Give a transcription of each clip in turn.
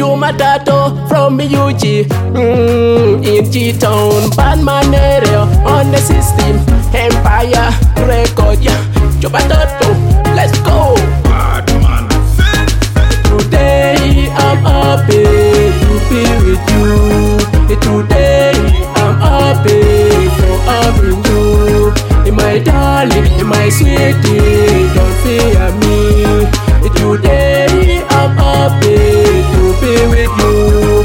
Matato from UG in G-Town, Batman area on the system, Empire record, yeah. Matato, let's go. Batman. Today I'm happy to be with you. Today I'm happy for having you. My darling, my sweetie, don't fear me. Today I'm happy to be with you.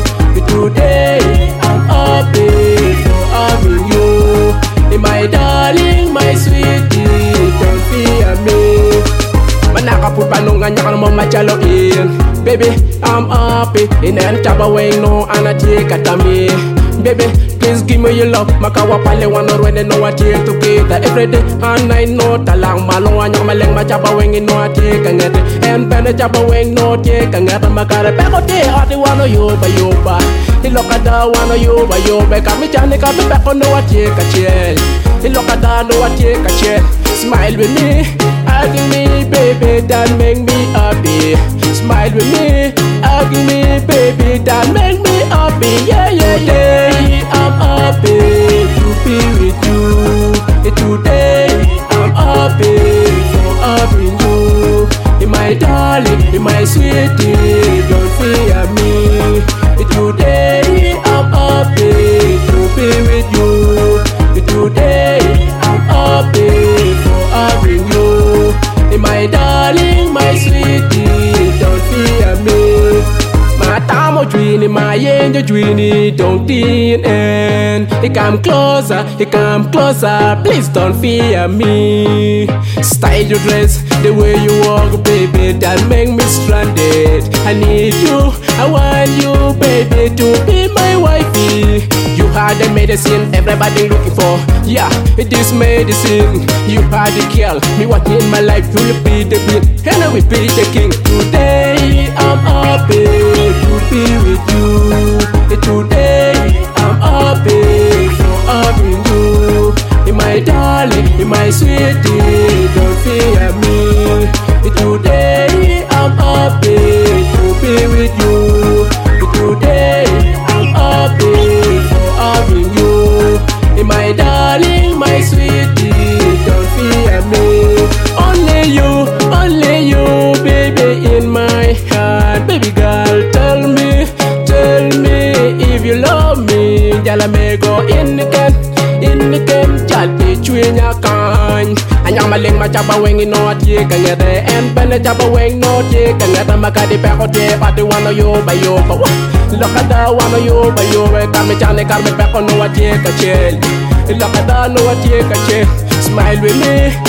Today I'm happy for having you. My darling, my sweetie, don't fear me. Manakaput panungan niya ka naman machaloin. Baby, I'm happy. Inayan chabaweng no anachi katami. Baby, please give me your love. Makawapale one when they know what you together every day and I know talang malong anyang maleng machabaweng no ati kanget and pene chabaweng no ti kanget makare peko ti ati wano yo ba ilokada wano yo ba kami chane kami peko no ati kachel ilokada no ati kachel. Smile with me, hug me, baby, that make me happy. Smile with me, hug me, baby, that make me happy. Yeah, yeah, yeah. I'm happy to be with you. Today I'm happy for having you. My darling, my sweetie, don't fear me. Today I'm happy to be with you. Today I'm happy for having you. My darling, my sweetie, don't fear me. My time of dreaming, my angel dreaming, don't end. He come closer, please don't fear me. Style your dress, the way you walk, baby, that make me stranded. I need you, I want you, baby, to be my wifey. You are the medicine everybody looking for. Yeah, it is medicine. You are the girl, me what in my life. You will be the queen, and I will be the king. Today I'm happy to be with you. Today I'm happy for having you. My darling, my sweetie, don't fear me. Today I'm happy to be with you. Today I'm happy for having you. My darling, my sweetie, don't fear me. Only you, baby, in my heart. Baby girl, tell me if you love me. Jala me go in the game, jati chuinya kan. Anyang maling machabaweng no ati kangere and pene chabaweng no ti kangere makadi peko ti pati wano yo ba lokada wano yo ba kami chane karme peko no ati kachel lokada no ati kachel. Smile with me,